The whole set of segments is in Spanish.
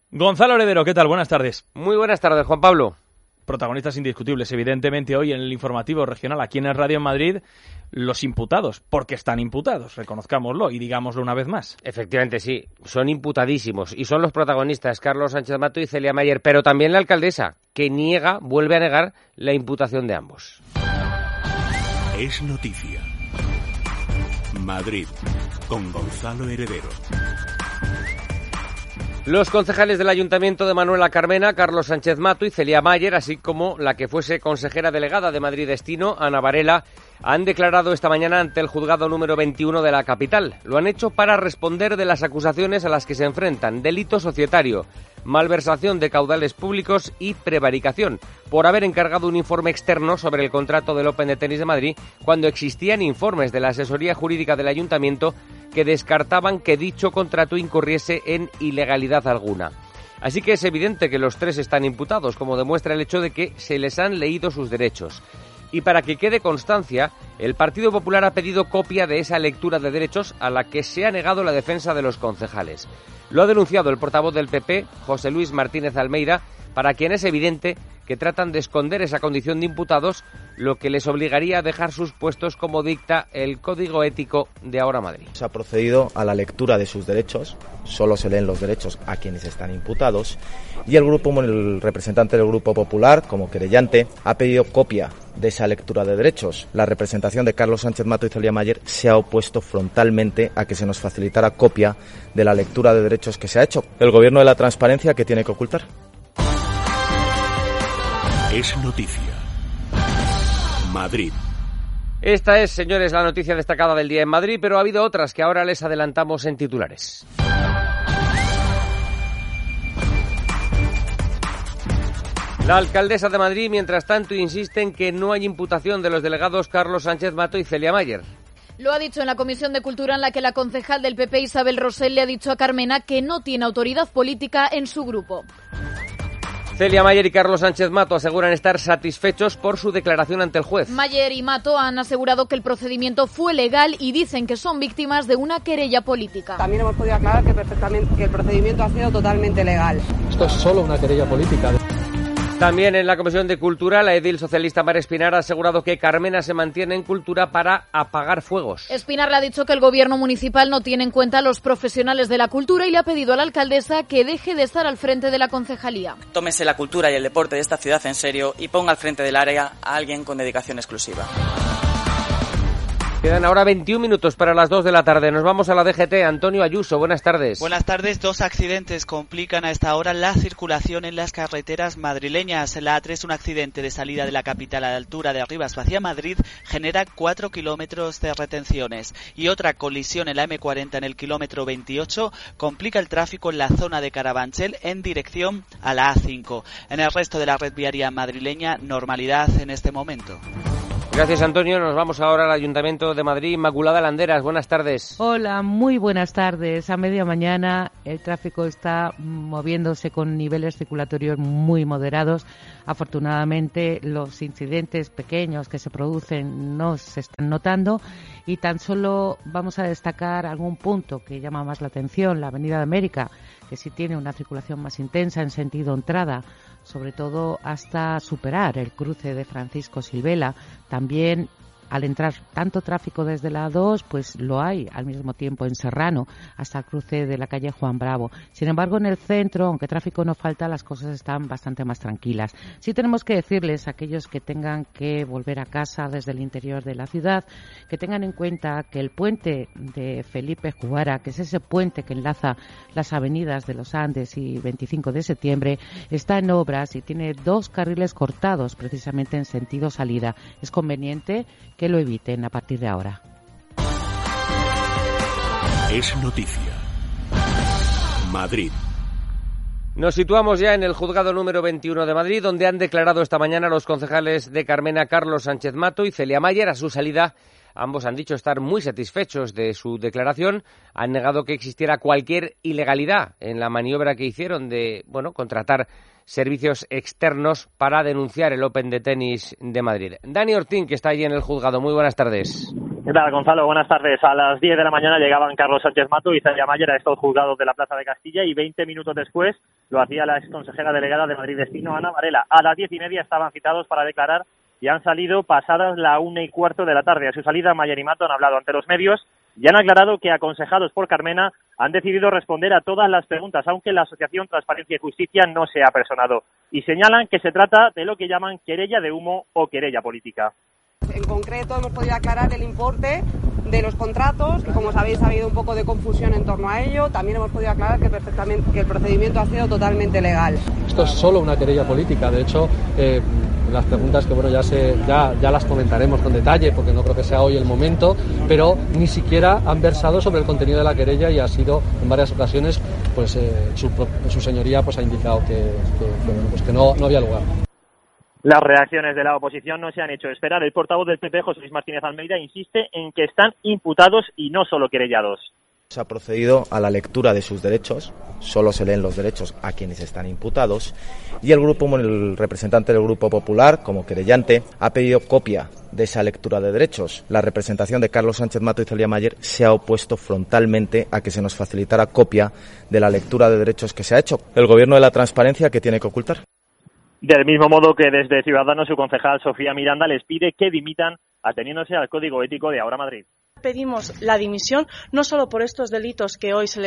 Gonzalo Heredero, ¿qué tal? Buenas tardes. Muy buenas tardes, Juan Pablo. Protagonistas indiscutibles, evidentemente, hoy en el informativo regional aquí en el Radio en Madrid, los imputados, porque están imputados, reconozcámoslo y digámoslo una vez más. Efectivamente, sí, son imputadísimos y son los protagonistas, Carlos Sánchez Mato y Celia Mayer, pero también la alcaldesa, que vuelve a negar la imputación de ambos. Es noticia. Madrid, con Gonzalo Heredero. Los concejales del Ayuntamiento de Manuela Carmena, Carlos Sánchez Mato y Celia Mayer, así como la que fuese consejera delegada de Madrid Destino, Ana Varela, han declarado esta mañana ante el juzgado número 21 de la capital. Lo han hecho para responder de las acusaciones a las que se enfrentan: delito societario, malversación de caudales públicos y prevaricación, por haber encargado un informe externo sobre el contrato del Open de Tenis de Madrid cuando existían informes de la asesoría jurídica del Ayuntamiento que descartaban que dicho contrato incurriese en ilegalidad alguna. Así que es evidente que los tres están imputados, como demuestra el hecho de que se les han leído sus derechos. Y para que quede constancia, el Partido Popular ha pedido copia de esa lectura de derechos a la que se ha negado la defensa de los concejales. Lo ha denunciado el portavoz del PP, José Luis Martínez Almeida, para quien es evidente que tratan de esconder esa condición de imputados, lo que les obligaría a dejar sus puestos como dicta el Código Ético de Ahora Madrid. Se ha procedido a la lectura de sus derechos, solo se leen los derechos a quienes están imputados, y el representante del Grupo Popular, como querellante, ha pedido copia de esa lectura de derechos. La representación de Carlos Sánchez Mato y Celia Mayer se ha opuesto frontalmente a que se nos facilitara copia de la lectura de derechos que se ha hecho. El Gobierno de la Transparencia, ¿qué tiene que ocultar? Es noticia. Madrid. Esta es, señores, la noticia destacada del día en Madrid, pero ha habido otras que ahora les adelantamos en titulares. La alcaldesa de Madrid, mientras tanto, insiste en que no hay imputación de los delegados Carlos Sánchez Mato y Celia Mayer. Lo ha dicho en la Comisión de Cultura, en la que la concejal del PP, Isabel Rosell, le ha dicho a Carmena que no tiene autoridad política en su grupo. Celia Mayer y Carlos Sánchez Mato aseguran estar satisfechos por su declaración ante el juez. Mayer y Mato han asegurado que el procedimiento fue legal y dicen que son víctimas de una querella política. También hemos podido aclarar que el procedimiento ha sido totalmente legal. Esto es solo una querella política. También en la Comisión de Cultura, la edil socialista Mar Espinar ha asegurado que Carmena se mantiene en Cultura para apagar fuegos. Espinar le ha dicho que el gobierno municipal no tiene en cuenta a los profesionales de la cultura y le ha pedido a la alcaldesa que deje de estar al frente de la concejalía. Tómese la cultura y el deporte de esta ciudad en serio y ponga al frente del área a alguien con dedicación exclusiva. Quedan ahora 21 minutos para las 2 de la tarde. Nos vamos a la DGT. Antonio Ayuso, buenas tardes. Buenas tardes. 2 accidentes complican a esta hora la circulación en las carreteras madrileñas. La A3, un accidente de salida de la capital a la altura de Arribas hacia Madrid, genera 4 kilómetros de retenciones. Y otra colisión en la M40 en el kilómetro 28 complica el tráfico en la zona de Carabanchel en dirección a la A5. En el resto de la red viaria madrileña, normalidad en este momento. Gracias, Antonio. Nos vamos ahora al Ayuntamiento de Madrid. Inmaculada Landeras, buenas tardes. Hola, muy buenas tardes. A media mañana el tráfico está moviéndose con niveles circulatorios muy moderados. Afortunadamente, los incidentes pequeños que se producen no se están notando y tan solo vamos a destacar algún punto que llama más la atención, la Avenida de América, que sí tiene una circulación más intensa en sentido entrada, sobre todo hasta superar el cruce de Francisco Silvela. También al entrar tanto tráfico desde la A2, pues lo hay al mismo tiempo en Serrano, hasta el cruce de la calle Juan Bravo. Sin embargo, en el centro, aunque tráfico no falta, las cosas están bastante más tranquilas. Sí tenemos que decirles a aquellos que tengan que volver a casa desde el interior de la ciudad, que tengan en cuenta que el puente de Felipe Juvara, que es ese puente que enlaza las avenidas de los Andes y 25 de septiembre, está en obras y tiene 2 carriles cortados precisamente en sentido salida. Es conveniente que lo eviten a partir de ahora. Es noticia. Madrid. Nos situamos ya en el juzgado número 21 de Madrid, donde han declarado esta mañana los concejales de Carmena, Carlos Sánchez Mato y Celia Mayer. A su salida, ambos han dicho estar muy satisfechos de su declaración. Han negado que existiera cualquier ilegalidad en la maniobra que hicieron de, contratar servicios externos para denunciar el Open de Tenis de Madrid. Dani Ortín, que está allí en el juzgado. Muy buenas tardes. ¿Qué tal, Gonzalo? Buenas tardes. A las 10 de la mañana llegaban Carlos Sánchez Mato y Celia Mayer a estos juzgados de la Plaza de Castilla y 20 minutos después lo hacía la exconsejera delegada de Madrid Destino, Ana Varela. A las 10:30 estaban citados para declarar y han salido pasadas la 1:15 de la tarde. A su salida, Mayer y Mato han hablado ante los medios y han aclarado que, aconsejados por Carmena, han decidido responder a todas las preguntas, aunque la Asociación Transparencia y Justicia no se ha personado. Y señalan que se trata de lo que llaman querella de humo o querella política. En concreto, hemos podido aclarar el importe de los contratos, que como sabéis ha habido un poco de confusión en torno a ello. También hemos podido aclarar que el procedimiento ha sido totalmente legal. Esto es solo una querella política. De hecho, las preguntas que ya las comentaremos con detalle, porque no creo que sea hoy el momento, pero ni siquiera han versado sobre el contenido de la querella y ha sido en varias ocasiones, pues su señoría pues ha indicado que no había lugar. Las reacciones de la oposición no se han hecho esperar. El portavoz del PP, José Luis Martínez Almeida, insiste en que están imputados y no solo querellados. Se ha procedido a la lectura de sus derechos, solo se leen los derechos a quienes están imputados, y el representante del Grupo Popular, como querellante, ha pedido copia de esa lectura de derechos. La representación de Carlos Sánchez Mato y Celia Mayer se ha opuesto frontalmente a que se nos facilitara copia de la lectura de derechos que se ha hecho. El Gobierno de la Transparencia, ¿qué tiene que ocultar? Del mismo modo que desde Ciudadanos, su concejal Sofía Miranda les pide que dimitan ateniéndose al Código Ético de Ahora Madrid. Pedimos la dimisión no solo por estos delitos que hoy se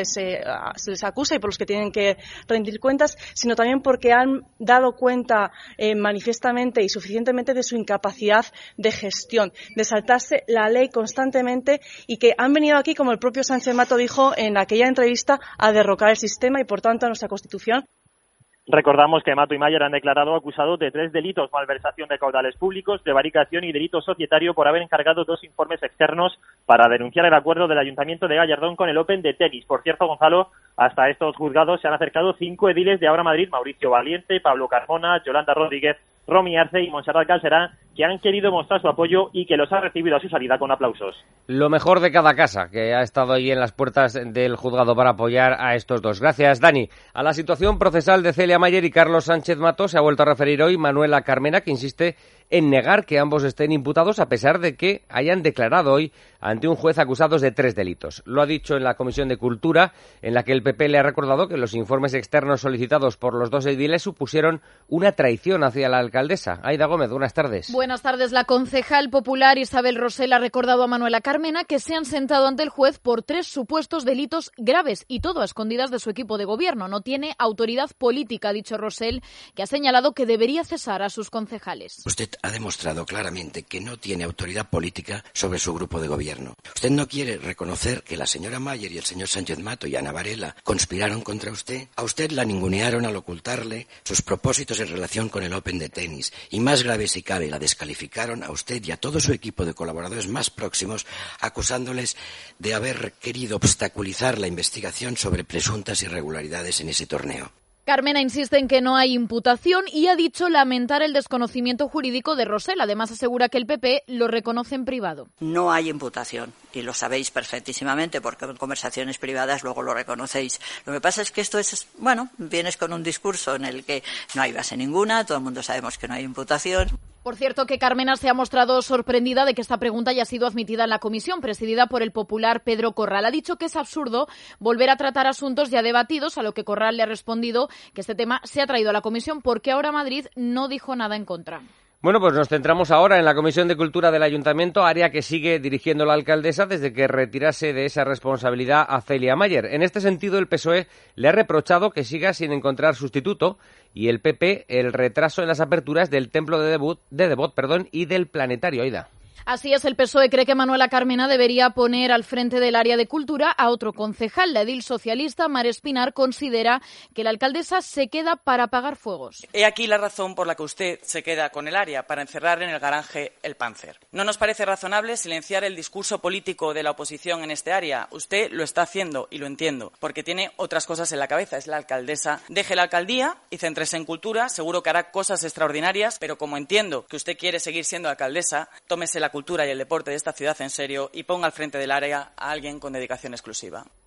les acusa y por los que tienen que rendir cuentas, sino también porque han dado cuenta manifiestamente y suficientemente de su incapacidad de gestión, de saltarse la ley constantemente y que han venido aquí, como el propio Sánchez Mato dijo en aquella entrevista, a derrocar el sistema y, por tanto, a nuestra Constitución. Recordamos que Mato y Mayer han declarado acusados de 3 delitos: malversación de caudales públicos, prevaricación y delito societario, por haber encargado 2 informes externos para denunciar el acuerdo del Ayuntamiento de Gallardón con el Open de tenis. Por cierto, Gonzalo, hasta estos juzgados se han acercado 5 ediles de Ahora Madrid: Mauricio Valiente, Pablo Carmona, Yolanda Rodríguez, Romy Arce y Montserrat Calserá, que han querido mostrar su apoyo y que los ha recibido a su salida con aplausos. Lo mejor de cada casa, que ha estado ahí en las puertas del juzgado para apoyar a estos dos. Gracias, Dani. A la situación procesal de Celia Mayer y Carlos Sánchez Mato se ha vuelto a referir hoy Manuela Carmena, que insiste en negar que ambos estén imputados, a pesar de que hayan declarado hoy ante un juez acusados de 3 delitos. Lo ha dicho en la Comisión de Cultura, en la que el PP le ha recordado que los informes externos solicitados por los 2 ediles supusieron una traición hacia la alcaldesa. Aida Gómez, buenas tardes. Buenas tardes. La concejal popular Isabel Rosell ha recordado a Manuela Carmena que se han sentado ante el juez por 3 supuestos delitos graves y todo a escondidas de su equipo de gobierno. No tiene autoridad política, ha dicho Rosell, que ha señalado que debería cesar a sus concejales. Usted ha demostrado claramente que no tiene autoridad política sobre su grupo de gobierno. Usted no quiere reconocer que la señora Mayer y el señor Sánchez Mato y Ana Varela conspiraron contra usted. A usted la ningunearon al ocultarle sus propósitos en relación con el Open de tenis. Y más grave si cabe, la descalificaron a usted y a todo su equipo de colaboradores más próximos, acusándoles de haber querido obstaculizar la investigación sobre presuntas irregularidades en ese torneo. Carmena insiste en que no hay imputación y ha dicho lamentar el desconocimiento jurídico de Rosell. Además, asegura que el PP lo reconoce en privado. No hay imputación y lo sabéis perfectísimamente porque en conversaciones privadas luego lo reconocéis. Lo que pasa es que esto es, vienes con un discurso en el que no hay base ninguna, todo el mundo sabemos que no hay imputación. Por cierto, que Carmena se ha mostrado sorprendida de que esta pregunta haya sido admitida en la comisión, presidida por el popular Pedro Corral. Ha dicho que es absurdo volver a tratar asuntos ya debatidos, a lo que Corral le ha respondido que este tema se ha traído a la comisión porque Ahora Madrid no dijo nada en contra. Bueno, pues nos centramos ahora en la Comisión de Cultura del Ayuntamiento, área que sigue dirigiendo la alcaldesa desde que retirase de esa responsabilidad a Celia Mayer. En este sentido, el PSOE le ha reprochado que siga sin encontrar sustituto y el PP el retraso en las aperturas del Templo de Devot y del Planetario. Aida. Así es, el PSOE cree que Manuela Carmena debería poner al frente del área de cultura a otro concejal. La edil socialista, Mar Espinar, considera que la alcaldesa se queda para apagar fuegos. He aquí la razón por la que usted se queda con el área, para encerrar en el garaje el Panzer. No nos parece razonable silenciar el discurso político de la oposición en este área. Usted lo está haciendo y lo entiendo, porque tiene otras cosas en la cabeza. Es la alcaldesa. Deje la alcaldía y céntrese en cultura. Seguro que hará cosas extraordinarias, pero como entiendo que usted quiere seguir siendo alcaldesa, tómese la cultura y el deporte de esta ciudad en serio y ponga al frente del área a alguien con dedicación exclusiva.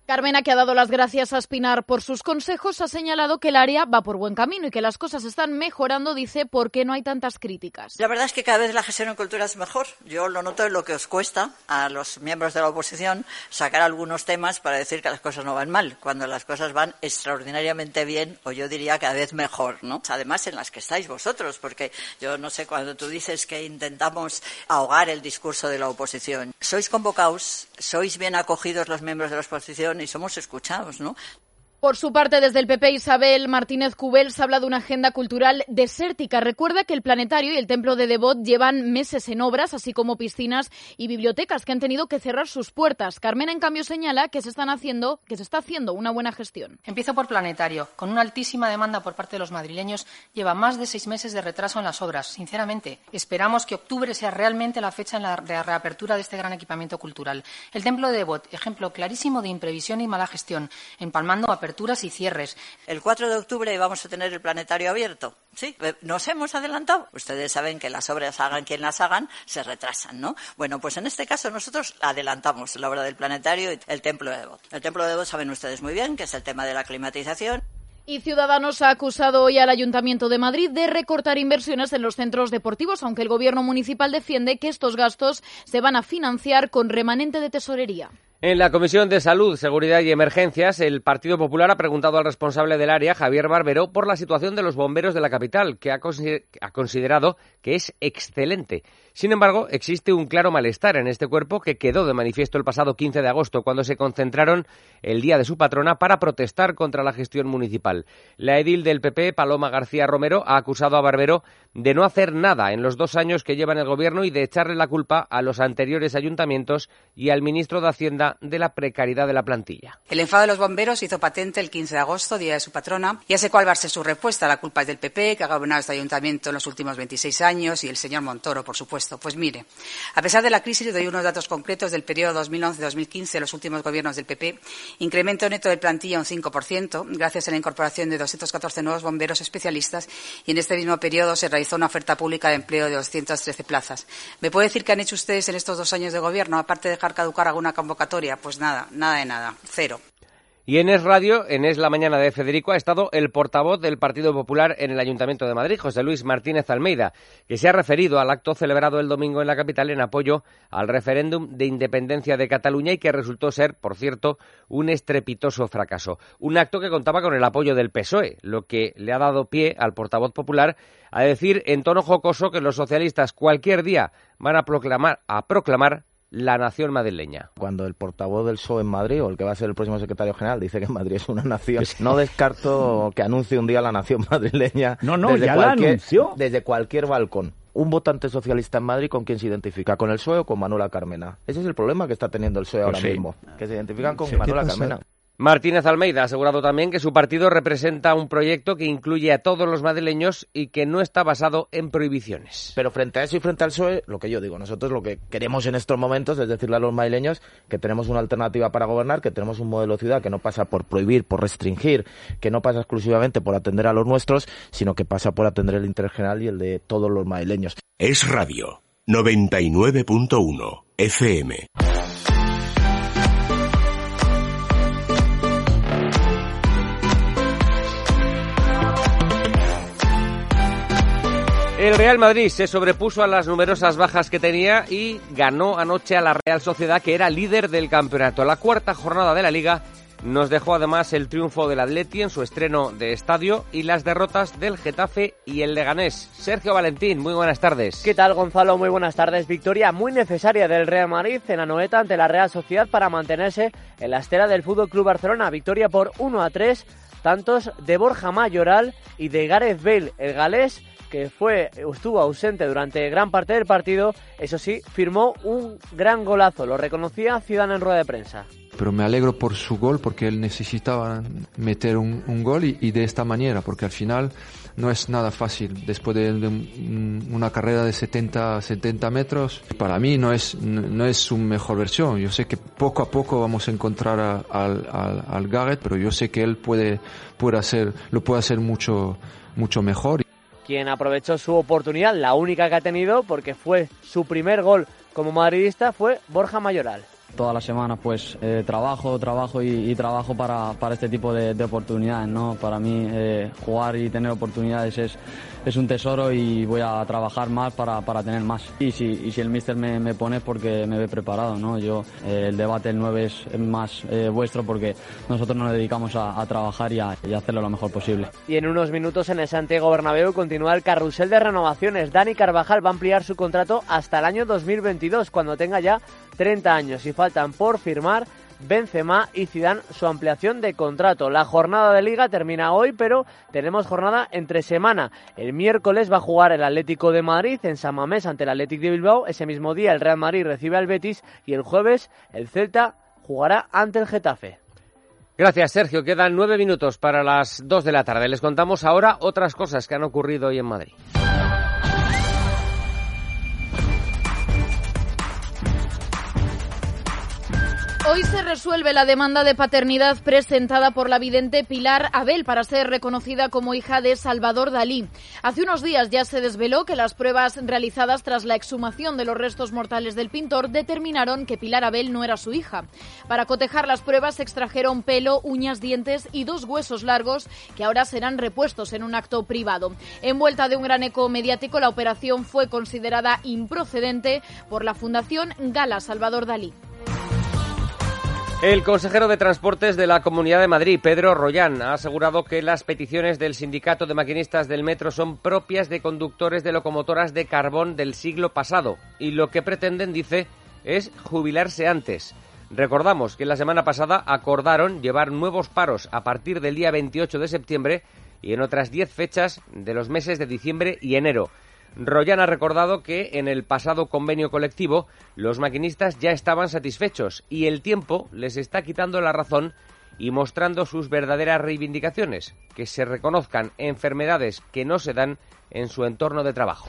Carmena, que ha dado las gracias a Espinar por sus consejos, ha señalado que el área va por buen camino y que las cosas están mejorando, dice, porque no hay tantas críticas. La verdad es que cada vez la gestión en cultura es mejor. Yo lo noto en lo que os cuesta a los miembros de la oposición sacar algunos temas para decir que las cosas no van mal, cuando las cosas van extraordinariamente bien, o yo diría cada vez mejor, ¿no? Además, en las que estáis vosotros, porque yo no sé, cuando tú dices que intentamos ahogar el discurso de la oposición, sois convocados, sois bien acogidos los miembros de la oposición y somos escuchados, ¿no? Por su parte, desde el PP, Isabel Martínez Cubels habla de una agenda cultural desértica. Recuerda que el Planetario y el Templo de Devot llevan meses en obras, así como piscinas y bibliotecas que han tenido que cerrar sus puertas. Carmena, en cambio, señala que se está haciendo una buena gestión. Empiezo por Planetario. Con una altísima demanda por parte de los madrileños, lleva más de 6 meses de retraso en las obras. Sinceramente, esperamos que octubre sea realmente la fecha de la reapertura de este gran equipamiento cultural. El Templo de Devot, ejemplo clarísimo de imprevisión y mala gestión, empalmando aperturas y cierres. El 4 de octubre vamos a tener el Planetario abierto. Sí, nos hemos adelantado. Ustedes saben que las obras, hagan quien las hagan, se retrasan, ¿no? Bueno, pues en este caso nosotros adelantamos la obra del Planetario y el Templo de Devot. El Templo de Devot saben ustedes muy bien que es el tema de la climatización. Y Ciudadanos ha acusado hoy al Ayuntamiento de Madrid de recortar inversiones en los centros deportivos, aunque el Gobierno municipal defiende que estos gastos se van a financiar con remanente de tesorería. En la Comisión de Salud, Seguridad y Emergencias, el Partido Popular ha preguntado al responsable del área, Javier Barbero, por la situación de los bomberos de la capital, que ha considerado que es excelente. Sin embargo, existe un claro malestar en este cuerpo que quedó de manifiesto el pasado 15 de agosto, cuando se concentraron el día de su patrona para protestar contra la gestión municipal. La edil del PP, Paloma García Romero, ha acusado a Barbero de no hacer nada en los 2 años que lleva en el gobierno y de echarle la culpa a los anteriores ayuntamientos y al ministro de Hacienda de la precariedad de la plantilla. El enfado de los bomberos hizo patente el 15 de agosto, día de su patrona. Ya sé cuál va a ser su respuesta. La culpa es del PP, que ha gobernado este ayuntamiento en los últimos 26 años, y el señor Montoro, por supuesto. Pues mire, a pesar de la crisis, doy unos datos concretos del periodo 2011-2015, los últimos gobiernos del PP. Incremento neto de plantilla un 5%, gracias a la incorporación de 214 nuevos bomberos especialistas, y en este mismo periodo se realizó una oferta pública de empleo de 213 plazas. ¿Me puede decir qué han hecho ustedes en estos 2 años de gobierno, aparte de dejar caducar alguna convocatoria? Pues nada de nada, cero. Y en Es Radio, en Es la Mañana de Federico, ha estado el portavoz del Partido Popular en el Ayuntamiento de Madrid, José Luis Martínez Almeida, que se ha referido al acto celebrado el domingo en la capital en apoyo al referéndum de independencia de Cataluña y que resultó ser, por cierto, un estrepitoso fracaso. Un acto que contaba con el apoyo del PSOE, lo que le ha dado pie al portavoz popular a decir en tono jocoso que los socialistas cualquier día van a proclamar la nación madrileña. Cuando el portavoz del PSOE en Madrid, o el que va a ser el próximo secretario general, dice que Madrid es una nación, no descarto que anuncie un día la nación madrileña. Desde cualquier balcón. Un votante socialista en Madrid, ¿con quién se identifica? ¿Con el PSOE o con Manuela Carmena? Ese es el problema que está teniendo el PSOE ahora mismo, que se identifican con Manuela Carmena. Martínez Almeida ha asegurado también que su partido representa un proyecto que incluye a todos los madrileños y que no está basado en prohibiciones. Pero frente a eso y frente al PSOE, lo que yo digo, nosotros lo que queremos en estos momentos es decirle a los madrileños que tenemos una alternativa para gobernar, que tenemos un modelo de ciudad que no pasa por prohibir, por restringir, que no pasa exclusivamente por atender a los nuestros, sino que pasa por atender el interés general y el de todos los madrileños. Es Radio 99.1 FM. El Real Madrid se sobrepuso a las numerosas bajas que tenía y ganó anoche a la Real Sociedad, que era líder del campeonato. La 4ª jornada de la Liga nos dejó además el triunfo del Atleti en su estreno de estadio y las derrotas del Getafe y el Leganés. Sergio Valentín, muy buenas tardes. ¿Qué tal, Gonzalo? Muy buenas tardes. Victoria muy necesaria del Real Madrid en Anoeta ante la Real Sociedad para mantenerse en la estera del FC Barcelona. Victoria por 1-3, tantos de Borja Mayoral y de Gareth Bale, el galés, que estuvo ausente durante gran parte del partido. Eso sí, firmó un gran golazo, lo reconocía Zidane en rueda de prensa. Pero me alegro por su gol, porque él necesitaba meter un gol y de esta manera, porque al final no es nada fácil. Después de una carrera de 70 metros, para mí no es su mejor versión. Yo sé que poco a poco vamos a encontrar al Gareth, pero yo sé que él lo puede hacer mucho mejor. Quien aprovechó su oportunidad, la única que ha tenido, porque fue su primer gol como madridista, fue Borja Mayoral. Todas las semanas pues trabajo y trabajo para este tipo de oportunidades, ¿no? Para mí jugar y tener oportunidades es un tesoro y voy a trabajar más para tener más. Y si el míster me pone es porque me ve preparado, ¿no? El debate del 9 es más vuestro porque nosotros nos dedicamos a trabajar y a hacerlo lo mejor posible. Y en unos minutos en el Santiago Bernabéu continúa el carrusel de renovaciones. Dani Carvajal va a ampliar su contrato hasta el año 2022, cuando tenga ya 30 años, y faltan por firmar Benzema y Zidane su ampliación de contrato. La jornada de Liga termina hoy, pero tenemos jornada entre semana. El miércoles va a jugar el Atlético de Madrid en San Mamés ante el Athletic de Bilbao. Ese mismo día el Real Madrid recibe al Betis y el jueves el Celta jugará ante el Getafe. Gracias, Sergio. Quedan 9 minutos para las 2 de la tarde. Les contamos ahora otras cosas que han ocurrido hoy en Madrid. Hoy se resuelve la demanda de paternidad presentada por la vidente Pilar Abel para ser reconocida como hija de Salvador Dalí. Hace unos días ya se desveló que las pruebas realizadas tras la exhumación de los restos mortales del pintor determinaron que Pilar Abel no era su hija. Para cotejar las pruebas se extrajeron pelo, uñas, dientes y 2 huesos largos que ahora serán repuestos en un acto privado. Envuelta de un gran eco mediático, la operación fue considerada improcedente por la Fundación Gala Salvador Dalí. El consejero de Transportes de la Comunidad de Madrid, Pedro Rollán, ha asegurado que las peticiones del Sindicato de Maquinistas del Metro son propias de conductores de locomotoras de carbón del siglo pasado y lo que pretenden, dice, es jubilarse antes. Recordamos que la semana pasada acordaron llevar nuevos paros a partir del día 28 de septiembre y en otras 10 fechas de los meses de diciembre y enero. Rollán ha recordado que en el pasado convenio colectivo los maquinistas ya estaban satisfechos y el tiempo les está quitando la razón y mostrando sus verdaderas reivindicaciones, que se reconozcan enfermedades que no se dan en su entorno de trabajo.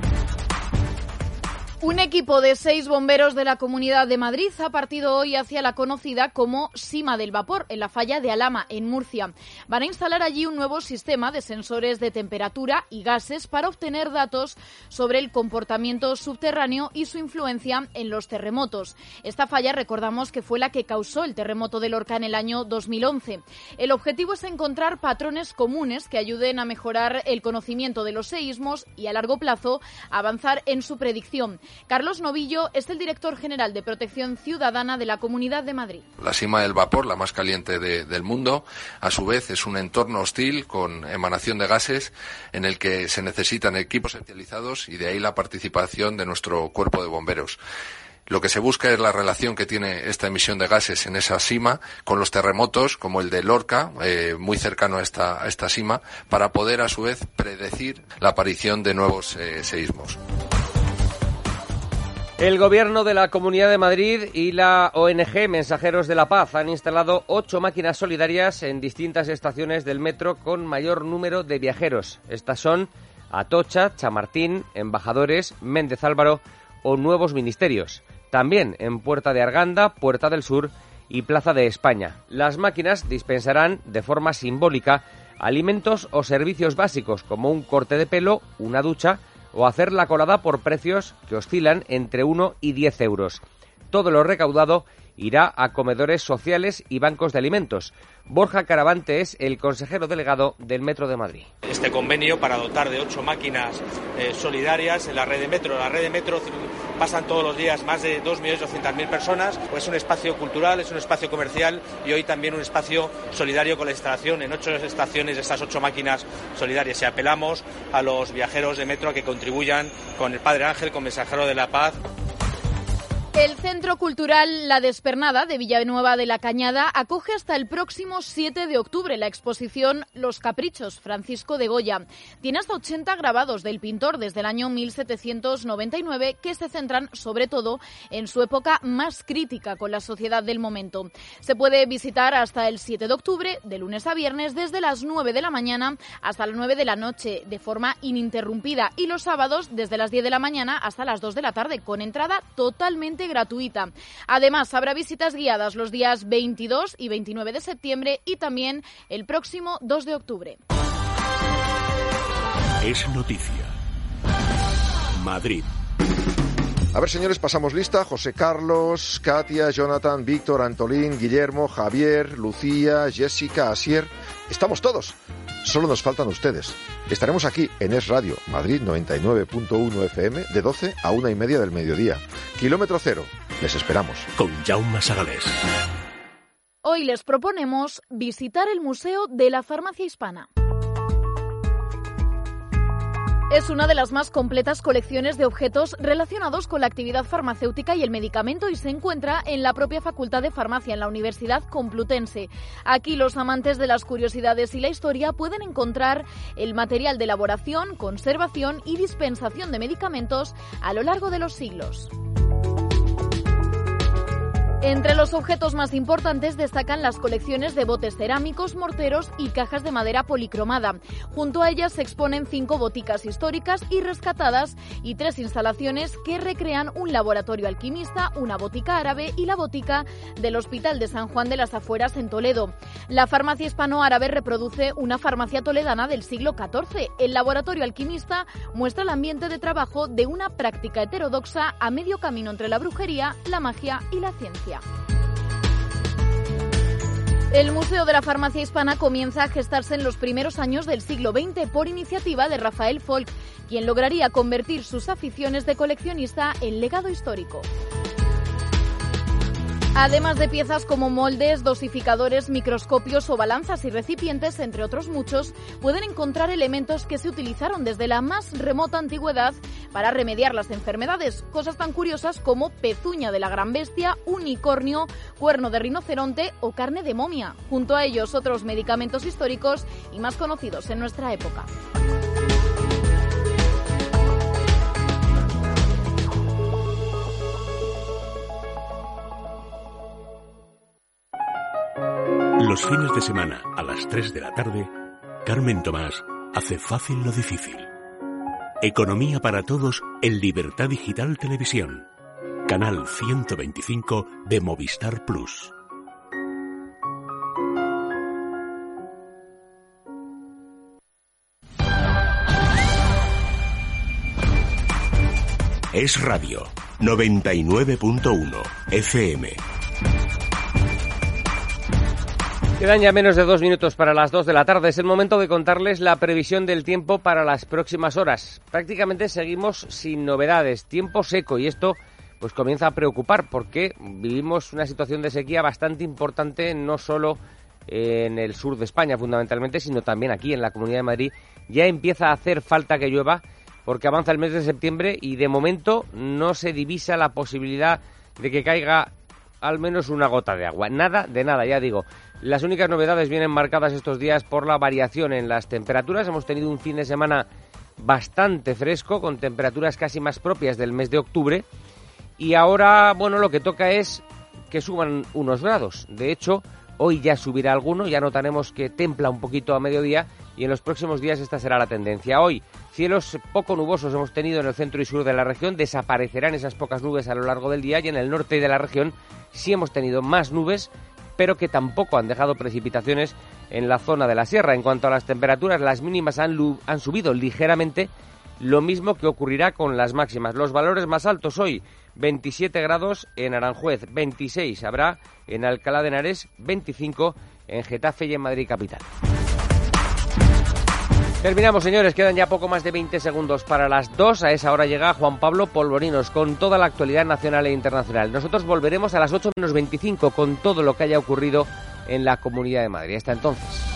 Un equipo de 6 bomberos de la Comunidad de Madrid ha partido hoy hacia la conocida como Sima del Vapor, en la falla de Alhama, en Murcia. Van a instalar allí un nuevo sistema de sensores de temperatura y gases para obtener datos sobre el comportamiento subterráneo y su influencia en los terremotos. Esta falla, recordamos que fue la que causó el terremoto de Lorca en el año 2011. El objetivo es encontrar patrones comunes que ayuden a mejorar el conocimiento de los seísmos y, a largo plazo, avanzar en su predicción. Carlos Novillo es el director general de Protección Ciudadana de la Comunidad de Madrid. La Sima del Vapor, la más caliente del mundo, a su vez es un entorno hostil con emanación de gases en el que se necesitan equipos especializados y de ahí la participación de nuestro cuerpo de bomberos. Lo que se busca es la relación que tiene esta emisión de gases en esa sima con los terremotos, como el de Lorca, muy cercano a esta sima, para poder a su vez predecir la aparición de nuevos seísmos. El Gobierno de la Comunidad de Madrid y la ONG Mensajeros de la Paz han instalado 8 máquinas solidarias en distintas estaciones del metro con mayor número de viajeros. Estas son Atocha, Chamartín, Embajadores, Méndez Álvaro o Nuevos Ministerios. También en Puerta de Arganda, Puerta del Sur y Plaza de España. Las máquinas dispensarán de forma simbólica alimentos o servicios básicos como un corte de pelo, una ducha o hacer la colada por precios que oscilan entre 1 y 10 euros. Todo lo recaudado irá a comedores sociales y bancos de alimentos. Borja Caravante es el consejero delegado del Metro de Madrid. Este convenio para dotar de 8 máquinas solidarias en la red de metro. En la red de metro pasan todos los días más de 2.200.000 personas. Pues es un espacio cultural, es un espacio comercial y hoy también un espacio solidario con la instalación en 8 estaciones de estas 8 máquinas solidarias. Y apelamos a los viajeros de metro a que contribuyan con el Padre Ángel, con Mensajero de la Paz. El Centro Cultural La Despernada de Villanueva de la Cañada acoge hasta el próximo 7 de octubre la exposición Los Caprichos, Francisco de Goya. Tiene hasta 80 grabados del pintor desde el año 1799 que se centran sobre todo en su época más crítica con la sociedad del momento. Se puede visitar hasta el 7 de octubre, de lunes a viernes, desde las 9 de la mañana hasta las 9 de la noche, de forma ininterrumpida, y los sábados desde las 10 de la mañana hasta las 2 de la tarde, con entrada totalmente gratuita. Además, habrá visitas guiadas los días 22 y 29 de septiembre y también el próximo 2 de octubre. Es noticia. Madrid. A ver, señores, pasamos lista. José Carlos, Katia, Jonathan, Víctor, Antolín, Guillermo, Javier, Lucía, Jessica, Asier. Estamos todos. Solo nos faltan ustedes. Estaremos aquí en Es Radio, Madrid 99.1 FM, de 12 a 1:30 del mediodía. Kilómetro cero. Les esperamos. Con Jaume Sagalés. Hoy les proponemos visitar el Museo de la Farmacia Hispana. Es una de las más completas colecciones de objetos relacionados con la actividad farmacéutica y el medicamento y se encuentra en la propia Facultad de Farmacia en la Universidad Complutense. Aquí los amantes de las curiosidades y la historia pueden encontrar el material de elaboración, conservación y dispensación de medicamentos a lo largo de los siglos. Entre los objetos más importantes destacan las colecciones de botes cerámicos, morteros y cajas de madera policromada. Junto a ellas se exponen 5 boticas históricas y rescatadas y 3 instalaciones que recrean un laboratorio alquimista, una botica árabe y la botica del Hospital de San Juan de las Afueras en Toledo. La farmacia hispano-árabe reproduce una farmacia toledana del siglo XIV. El laboratorio alquimista muestra el ambiente de trabajo de una práctica heterodoxa a medio camino entre la brujería, la magia y la ciencia. El Museo de la Farmacia Hispana comienza a gestarse en los primeros años del siglo XX por iniciativa de Rafael Folch, quien lograría convertir sus aficiones de coleccionista en legado histórico. Además de piezas como moldes, dosificadores, microscopios o balanzas y recipientes, entre otros muchos, pueden encontrar elementos que se utilizaron desde la más remota antigüedad para remediar las enfermedades. Cosas tan curiosas como pezuña de la gran bestia, unicornio, cuerno de rinoceronte o carne de momia. Junto a ellos, otros medicamentos históricos y más conocidos en nuestra época. Los fines de semana, a las 3 de la tarde, Carmen Tomás hace fácil lo difícil. Economía para todos en Libertad Digital Televisión. Canal 125 de Movistar Plus. Es Radio 99.1 FM. Quedan ya menos de 2 minutos para las 2 de la tarde. Es el momento de contarles la previsión del tiempo para las próximas horas. Prácticamente seguimos sin novedades, tiempo seco, y esto pues comienza a preocupar porque vivimos una situación de sequía bastante importante, no solo en el sur de España fundamentalmente, sino también aquí en la Comunidad de Madrid. Ya empieza a hacer falta que llueva porque avanza el mes de septiembre y de momento no se divisa la posibilidad de que caiga al menos una gota de agua. Nada de nada, ya digo. Las únicas novedades vienen marcadas estos días por la variación en las temperaturas. Hemos tenido un fin de semana bastante fresco, con temperaturas casi más propias del mes de octubre. Y ahora, bueno, lo que toca es que suban unos grados. De hecho, hoy ya subirá alguno, ya notaremos que templa un poquito a mediodía y en los próximos días esta será la tendencia. Hoy, cielos poco nubosos hemos tenido en el centro y sur de la región, desaparecerán esas pocas nubes a lo largo del día y en el norte de la región sí hemos tenido más nubes, pero que tampoco han dejado precipitaciones en la zona de la sierra. En cuanto a las temperaturas, las mínimas han subido ligeramente, lo mismo que ocurrirá con las máximas. Los valores más altos hoy, 27 grados en Aranjuez, 26 habrá en Alcalá de Henares, 25 en Getafe y en Madrid capital. Terminamos, señores, quedan ya poco más de 20 segundos para las 2. A esa hora llega Juan Pablo Polvorinos con toda la actualidad nacional e internacional. Nosotros volveremos a las 8 menos 25 con todo lo que haya ocurrido en la Comunidad de Madrid. Hasta entonces.